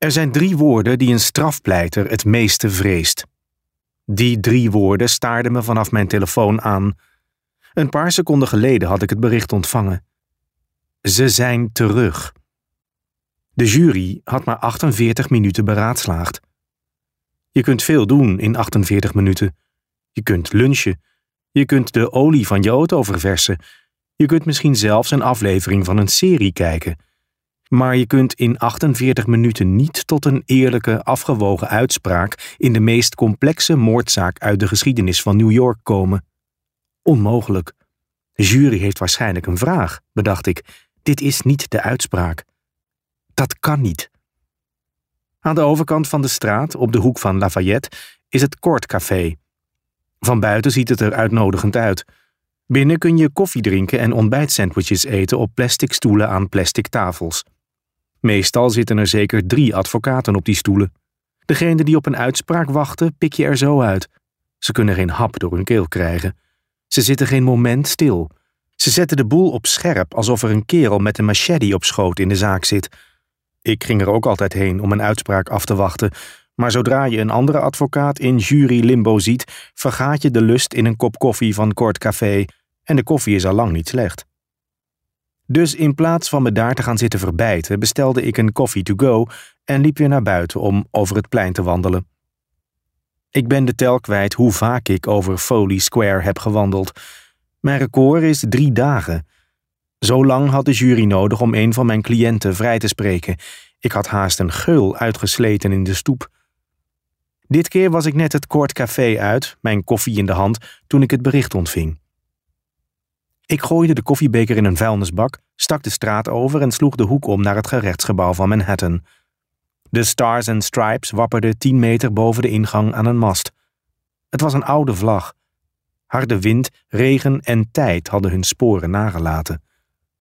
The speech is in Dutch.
Er zijn 3 woorden die een strafpleiter het meeste vreest. Die 3 woorden staarden me vanaf mijn telefoon aan. Een paar seconden geleden had ik het bericht ontvangen. Ze zijn terug. De jury had maar 48 minuten beraadslaagd. Je kunt veel doen in 48 minuten. Je kunt lunchen. Je kunt de olie van je auto verversen. Je kunt misschien zelfs een aflevering van een serie kijken. Maar je kunt in 48 minuten niet tot een eerlijke, afgewogen uitspraak in de meest complexe moordzaak uit de geschiedenis van New York komen. Onmogelijk. De jury heeft waarschijnlijk een vraag, bedacht ik. Dit is niet de uitspraak. Dat kan niet. Aan de overkant van de straat, op de hoek van Lafayette, is het Court Café. Van buiten ziet het er uitnodigend uit. Binnen kun je koffie drinken en ontbijtsandwiches eten op plastic stoelen aan plastic tafels. Meestal zitten er zeker 3 advocaten op die stoelen. Degene die op een uitspraak wachten, pik je er zo uit. Ze kunnen geen hap door hun keel krijgen. Ze zitten geen moment stil. Ze zetten de boel op scherp, alsof er een kerel met een machete op schoot in de zaak zit. Ik ging er ook altijd heen om een uitspraak af te wachten, maar zodra je een andere advocaat in jury-limbo ziet, vergaat je de lust in een kop koffie van Court Café en de koffie is al lang niet slecht. Dus in plaats van me daar te gaan zitten verbijten, bestelde ik een coffee to go en liep weer naar buiten om over het plein te wandelen. Ik ben de tel kwijt hoe vaak ik over Foley Square heb gewandeld. Mijn record is 3 dagen. Zo lang had de jury nodig om een van mijn cliënten vrij te spreken. Ik had haast een geul uitgesleten in de stoep. Dit keer was ik net het Court Café uit, mijn koffie in de hand, toen ik het bericht ontving. Ik gooide de koffiebeker in een vuilnisbak, stak de straat over en sloeg de hoek om naar het gerechtsgebouw van Manhattan. De Stars and Stripes wapperde 10 meter boven de ingang aan een mast. Het was een oude vlag. Harde wind, regen en tijd hadden hun sporen nagelaten.